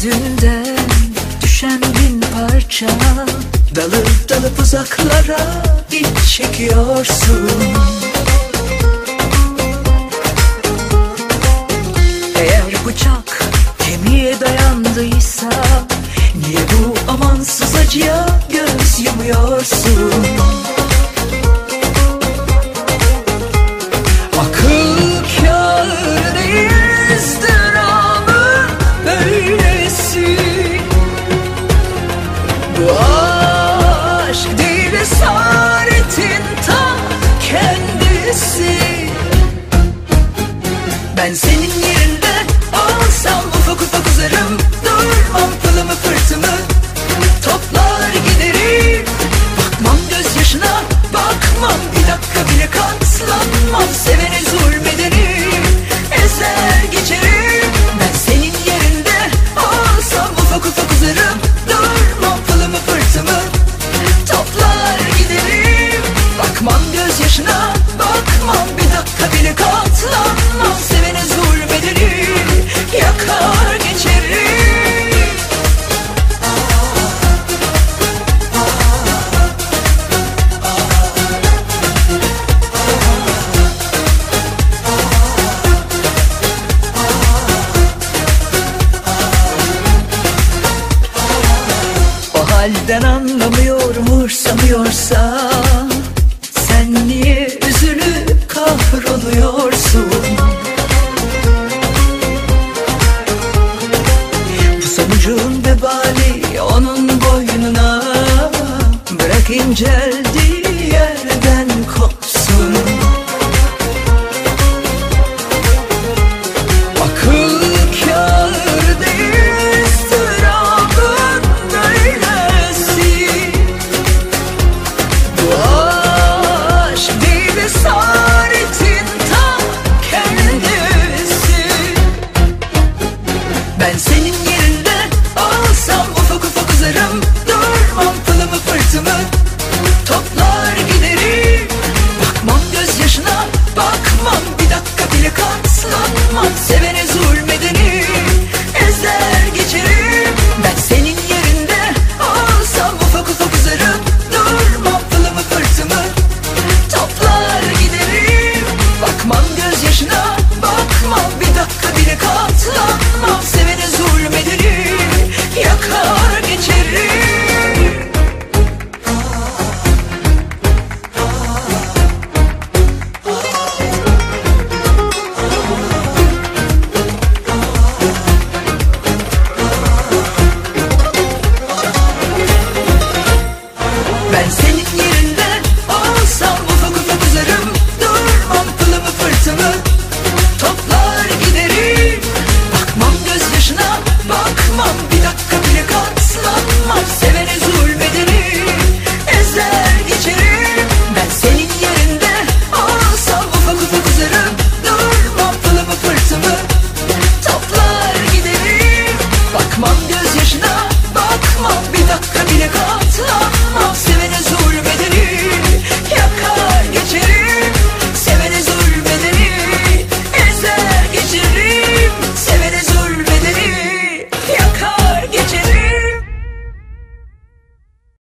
yüzünden düşen bin parça, dalıp dalıp uzaklara iç çekiyorsun. Eğer bıçak kemiğe dayandıysa, niye bu amansız acıya göz yumuyorsun? Akıl kâr değil ızdırabı böylesi. Bu aşk değil esaretin ta kendisi. Ben senin yerinde olsam ufak ufak uzarım, durmam pılımı fırtımı, toplar giderim. Bakmam gözyaşına, bakmam bir dakika bile katlanmam, sevene zulmederim, ezer geçerim. Ben senin yerinde olsam ufak ufak uzarım, durmam pılımı fırtımı, toplar giderim. Bakmam gözyaşına, bakmam bir dakika bile katlanmam, sevene zulmederim, yakar geçerim. O halden anlamıyor, umursamıyorsa, sen niye üzülüp kahroluyorsun? Bu sonucun vebali onun boynuna, bırak incel